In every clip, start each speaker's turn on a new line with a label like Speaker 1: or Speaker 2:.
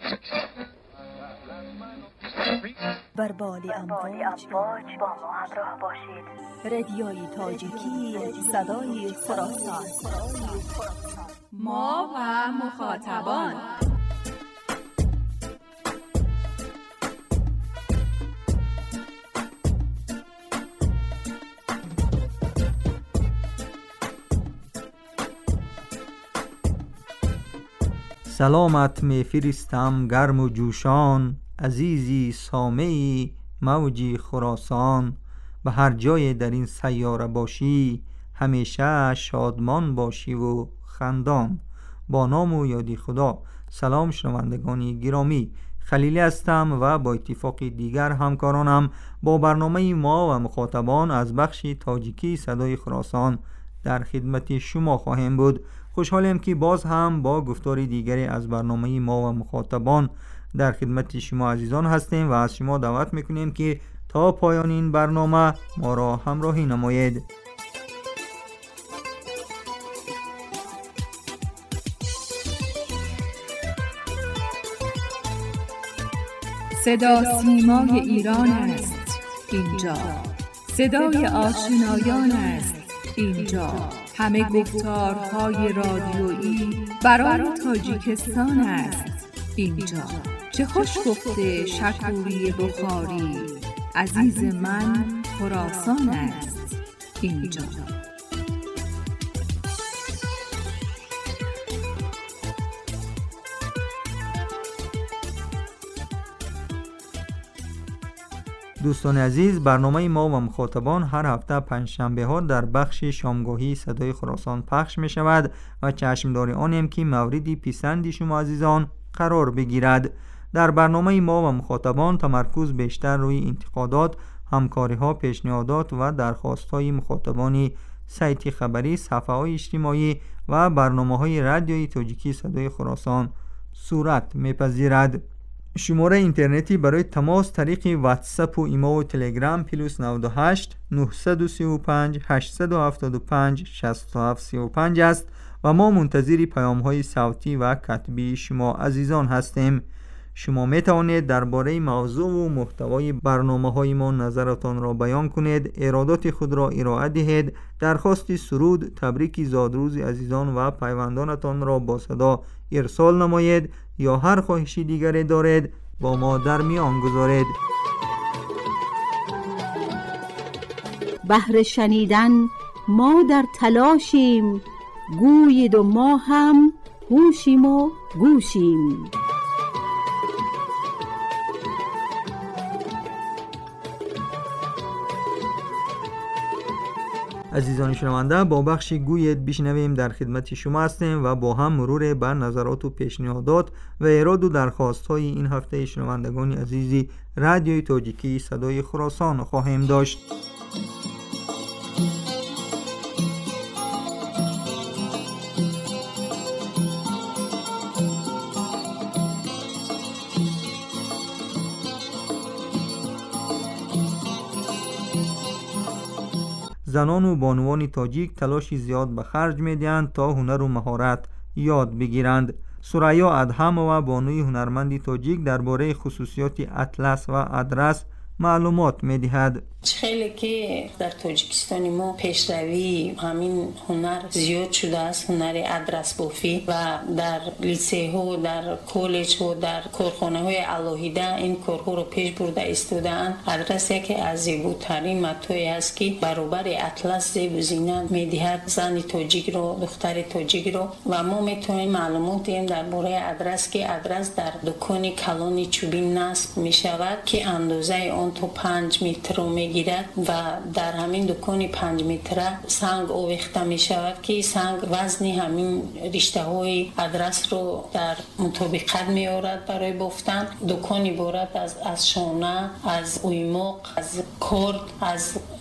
Speaker 1: بر بالی امواج با ما همراه باشید. رادیوی تاجیکی، صدای خراسان.
Speaker 2: ما و مخاطبان.
Speaker 3: سلامت میفرستم گرم و جوشان، عزیزی سامعی موجی خراسان. به هر جای در این سیاره باشی، همیشه شادمان باشی و خندان. با نام و یادی خدا. سلام شنوندگان گرامی، خلیلی هستم و با اتفاق دیگر همکارانم با برنامه ما و مخاطبان از بخش تاجیکی صدای خراسان در خدمت شما خواهیم بود. خوشحالیم که باز هم با گفتار دیگری از برنامه ما و مخاطبان در خدمت شما عزیزان هستیم و از شما دعوت میکنیم که تا پایان این برنامه ما را همراهی نمایید.
Speaker 2: صدا سیمای ایران است اینجا، صدای آشنایان است اینجا، همه گفتارهای رادیویی برای تاجیکستان است اینجا. چه خوش گفته شکوری بخاری، عزیز من خراسان است اینجا.
Speaker 3: دوستان عزیز، برنامه ما و مخاطبان هر هفته پنجشنبه ها در بخش شامگاهی صدای خراسان پخش می شود و چشمدار آنیم که موردی پسند شما عزیزان قرار بگیرد. در برنامه ما و مخاطبان تمرکز بیشتر روی انتقادات، همکاری ها، پیشنهادات و درخواست های مخاطبان سایت خبری، صفحه های اجتماعی و برنامه های رادیویی تاجیکی صدای خراسان صورت میپذیرد. شماره اینترنتی برای تماس طریق واتساپ و ایما و تلگرام +98 935 875 6735 است و ما منتظر پیام های صوتی و کتبی شما عزیزان هستیم. شما می توانید درباره موضوع و محتوای برنامه های ما نظرتان را بیان کنید، ارادات خود را ارائه دهید، درخواست سرود، تبریک زادروز عزیزان و پیوندانتان را با صدا ارسال نمایید یا هر خواهشی دیگری دارید با ما در میان گذارید.
Speaker 1: بهر شنیدن ما در تلاشیم، گویید و ما هم هوشیم و گوشیم.
Speaker 3: عزیزان شنونده، با بخش گوید بشنویم در خدمت شما هستیم و با هم مرور بر نظرات و پیشنهادات و ایراد و درخواست های این هفته شنوندگان عزیزی رادیوی تاجیکی صدای خراسان خواهیم داشت. زنان و بانوان تاجیک تلاشی زیاد به خرج می‌دهند تا هنر و مهارت یاد بگیرند. سریا ادهم و بانوی هنرمند تاجیک درباره خصوصیات اطلس و ادرس معلومات می‌دهد.
Speaker 4: خیلی که در تاجیکستان ما پیشروی همین هنر زیاد شده است، هنر ادرس بافی، و در لیسه ها، در کالج ها، در کارخانه های الهیده این کارها رو پیش برده ایستاده‌اند. ادرس یکی از زیباترین متاعی است که برابر اطلس زیب و زینت می‌دهد زن تاجیک رو، دختر تاجیک رو. و ما میتونیم معلومات دهیم درباره ادرس که ادرس در دکان کلان چوبین نصب می‌شود که اندازه آن تا 5 متر میگیرد و در همین دکان 5 متره سنگ آویخته می شود که سنگ وزن همین رشته های ادرس رو در مطابقت می آورد برای بافتن. دکان عبارت از شانه، از اویماق، از کرد، از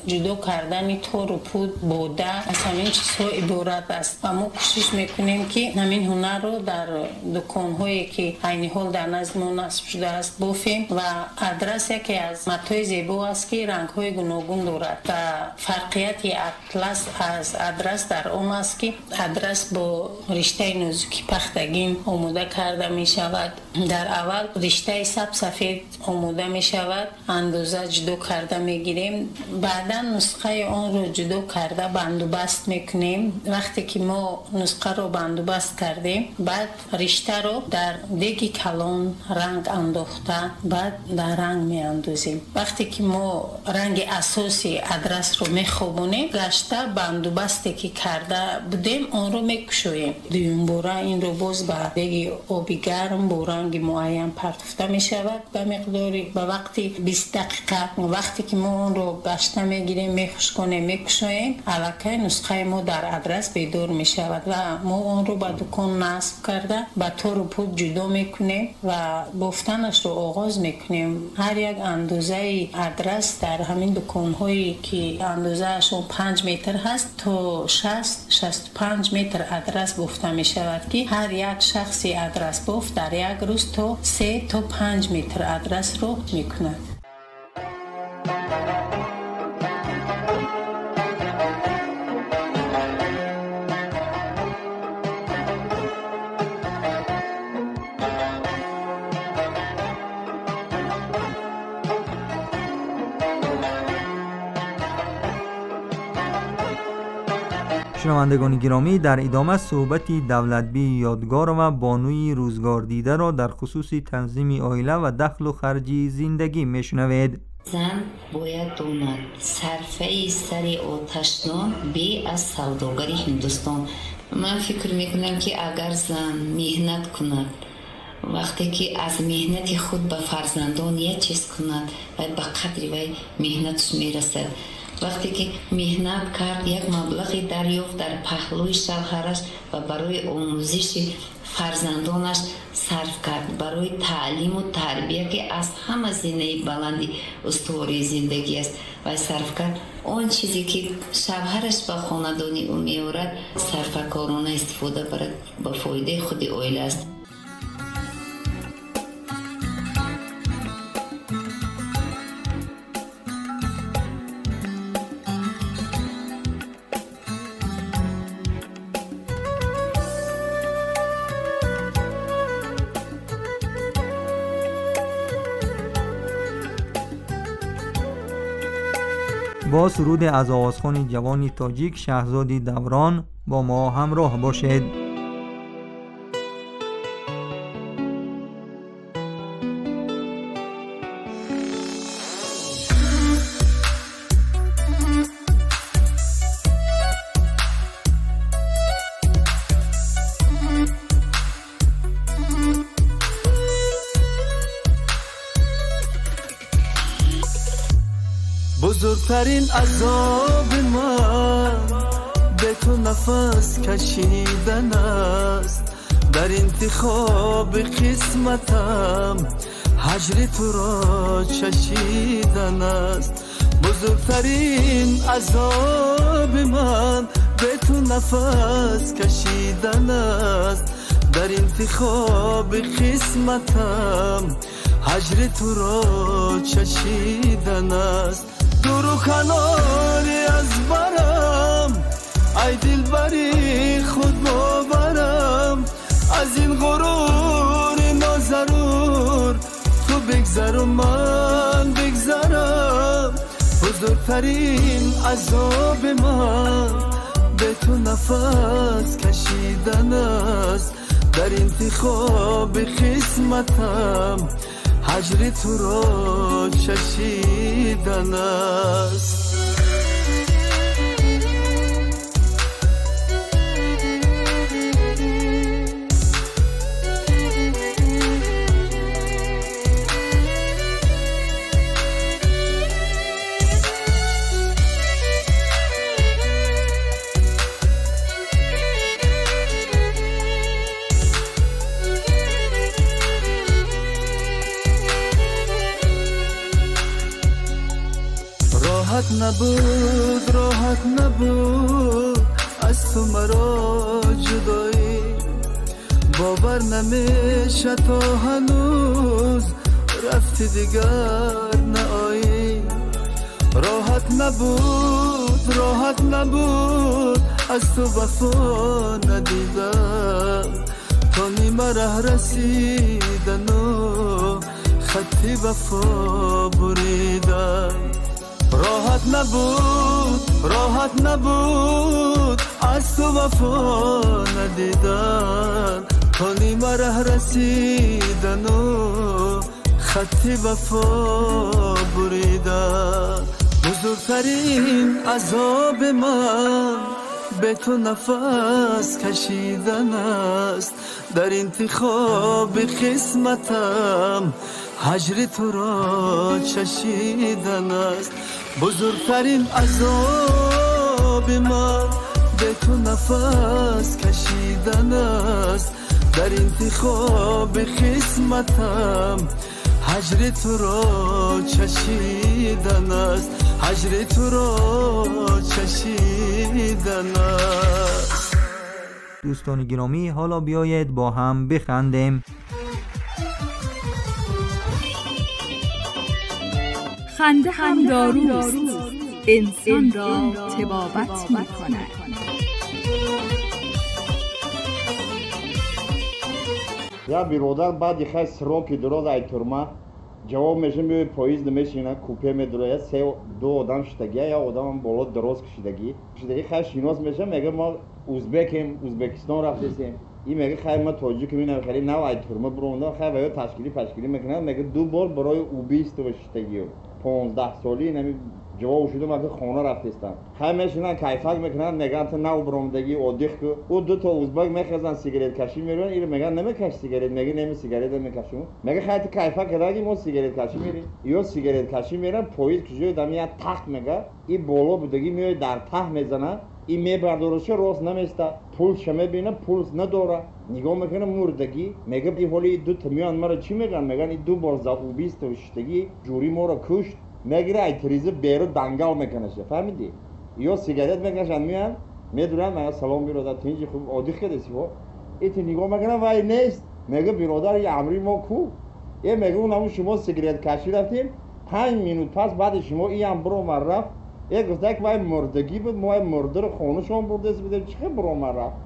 Speaker 4: جدا کردن تار و پود بوده از همین چیزها عبارت است و ما کوشش میکنیم که همین هنر رو در دکان‌هایی که عین حال در نزد ما نصب شده است بافیم و ادرس یکی از متای زیبا است که رنگ‌های گوناگون دارد و فرقیت اطلس از ادرس در آن است که ادرس با رشته نازکی پختگین آماده کرده می شود. در اول رشته سفید آماده می شود، اندازه جدا کرده می گیریم، بعدا نسخه آن رو جدا کرده بندوبست می کنیم. وقتی که ما نسخه رو بندوبست کردیم بعد رشته رو در دیگ کلان رنگ انداخته بعد در رنگ می اندازیم. وقتی که ما رنگ اساسی ادرس رو می خوابونیم گشته بندوبستی که کرده بودیم آن رو می کشویم. دویم باره این رو باز به دیگ آبی گرم با رنگ معین پرتفته می شود به مقداری به وقتی 20 دقیقه. وقتی که ما اون رو گشته می گیریم می خوش کنیم می کشویم الکی نسخه ما در ادرس بیدار می شود و ما اون رو به دکان نصب کرده به تار و پود جدا می کنیم و بافتنش رو آغاز می کنیم. هر یک اندازه ادرس در همین دکان هایی که اندازه اشون 5 متر هست تا 60-65 متر ادرس بافته می شود که هر یک شخصی ادرس بافت در یک روز تا 3 تا 5 متر ادرس رو می کند.
Speaker 3: شنوندگان گرامی، در ادامه صحبتی دولتبی یادگار و بانوی روزگار دیده را در خصوص تنظیم عائله و دخل و خرج زندگی میشنوید.
Speaker 5: زن باید داند صرفه سر آتشنان بی از سوداگری هندوستان. من فکر میکنم که اگر زن مهنت کند وقتی که از مهنت خود به فرزندان یک چیز کند باید به قدری وی مهنتش میرسد. وقتی که مهنت کرد یک مبلغی دریافت در پهلوی شوهرش و برای آموزش فرزندانش صرف کرد، برای تعلیم و تربیه که از همه زینه بلندی استواری زندگی است و صرف کرد. آن چیزی که شوهرش به خاندانی او میآورد صرفه‌کارانه استفاده برد به فایده خود عائله است.
Speaker 3: با سرود از آوازخوان جوانی تاجیک شهزادی دوران با ما همراه باشید.
Speaker 6: بزرگترین عذاب من به تو نفس کشیدن است، در انتخاب قسمتم هجر تو را چشیدن است. بزرگترین عذاب من به تو نفس کشیدن است، در انتخاب قسمتم هجر تو را چشیدن است. دور و کناری از برم ای دل بری خود باورم، از این غرور نازرور تو بگذر و من بگذرم. بزرگترین عذاب من به تو نفس کشیدن است، در انتخاب قسمتم هجر تو را چشیدن است. نبود راحت نبود از تو مرا جدایی، باور نمیشه تا هنوز رفتی دیگر نایی. راحت نبود از تو وفا ندیدم، تا نیمه ره رسیدن و خطی وفا بریدم. راحت نبود از تو وفا ندیدن، تا نیمه ره رسیدن و خطی وفا بریدن. بزرگترین عذاب من به تو نفس کشیدن است، در انتخاب قسمتم هجر تو را چشیدن است. بزرگترین عذاب من به تو نفس کشیدن است، در انتخاب قسمتم هجر تو را چشیدن است، هجر تو را چشیدن است.
Speaker 3: دوستان گرامی، حالا بیایید با هم بخندیم.
Speaker 2: خنده هم داروست، انسان را طبابت می کند.
Speaker 7: یا برادر بعد خیلی سراکی دراز ای ترما جواب میشه میوی پاییز نمیشینه کوپه میدره، دو آدم شدگی یا آدم هم بالا دراز کشیدگی خیلی شیناس میشه، میگه ما ازبکیم، ازبکستان رفتیم. این میگه خیلی ما تاجیک میبینم، خیلی نو ای ترما برونده خیلی باید تشکیلی میکنه. میگه دو بار برای اوبیست و شدگی 15 سالی نمی جواب شده وقتی خانه رفتستم. خیلی میشینن کیفک میکنن، میگن تو نو برامدگی عادی که او دو تا ازبک میخزن سیگارت کشی میرن، این میگن نمیکش سیگارت، میگه نمی سیگارت میکشم. میگه خیلی کیفک کردی ما سیگارت کشی میریم یا سیگارت کشی میرن، پاییز کجای دمیه تخت میگه این بالا بودگی میاد در ته میزنه، این میبردارش راست نمیسته، پولش میبینه پولس نداره، نگاه میکنه مردگی. میگه این حالی دو تا میان مرا چی میگن؟ میگن این دو بار زاوبیست و شتگی جوری ما را کشت. میگیره ای تریزه بیرو دنگال میکنه، فهمیدی؟ یا سیگارت میکشن میان میدونن میگه سلام برادر تینجی خوب عادی خداسی ها. ایت نگاه میکنه وای نیست، میگه برادر یه امری ما کو. یه میگه اونم شما سیگارت کشی رفتیم 5 مینوت پس بعد شما این هم برو من رفت. یه گفته که وای مردگی بود، ما مرده رو خونه شما برده بودیم چه برو من رفت.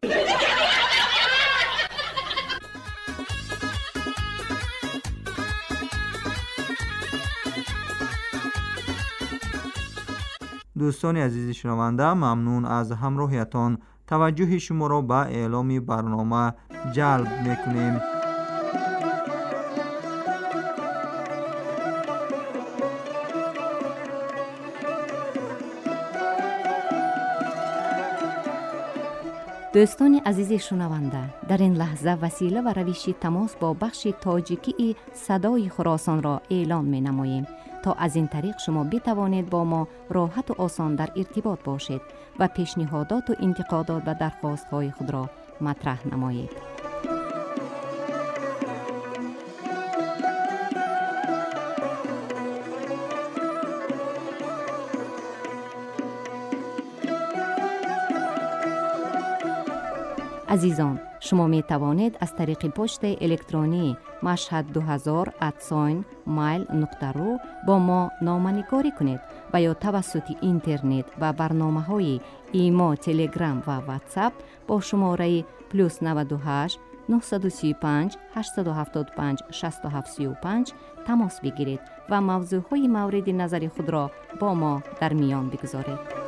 Speaker 3: دوستان عزیز شنونده، ممنون از همراهیتان. توجه شما را به اعلام برنامه جلب میکنیم.
Speaker 8: دوستان عزیز شنونده، در این لحظه وسیله و روش تماس با بخش تاجیکی صدای خراسان را اعلام می نماییم تا از این طریق شما بتوانید با ما راحت و آسان در ارتباط باشید و پیشنهادات و انتقادات و درخواست‌های خود را مطرح نمایید. عزیزان، شما می توانید از طریق پست الکترونی mashhad2000@mail.ru با ما نامه‌نگاری کنید و یا توسط اینترنت و برنامه‌های ایما، تلگرام و واتساپ با شماره +98 935 875 6735 تماس بگیرید و موضوعهای مورد نظر خود را با ما در میان بگذارید.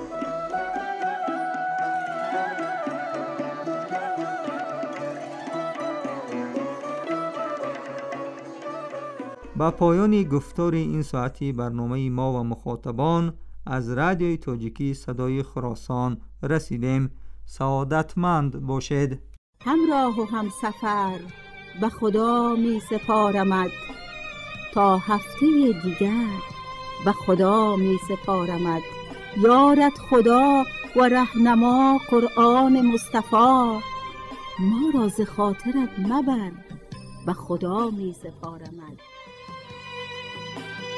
Speaker 3: با پایان گفتار این ساعتی برنامه ما و مخاطبان از رادیوی تاجیکی صدای خراسان رسیدیم. سعادتمند باشید.
Speaker 1: همراه و همسفر به خدا می سپارمد، تا هفته دیگر به خدا می سپارمد. یارت خدا و رهنما قرآن مصطفی، ما را ز خاطرت مبر به خدا می سپارمد.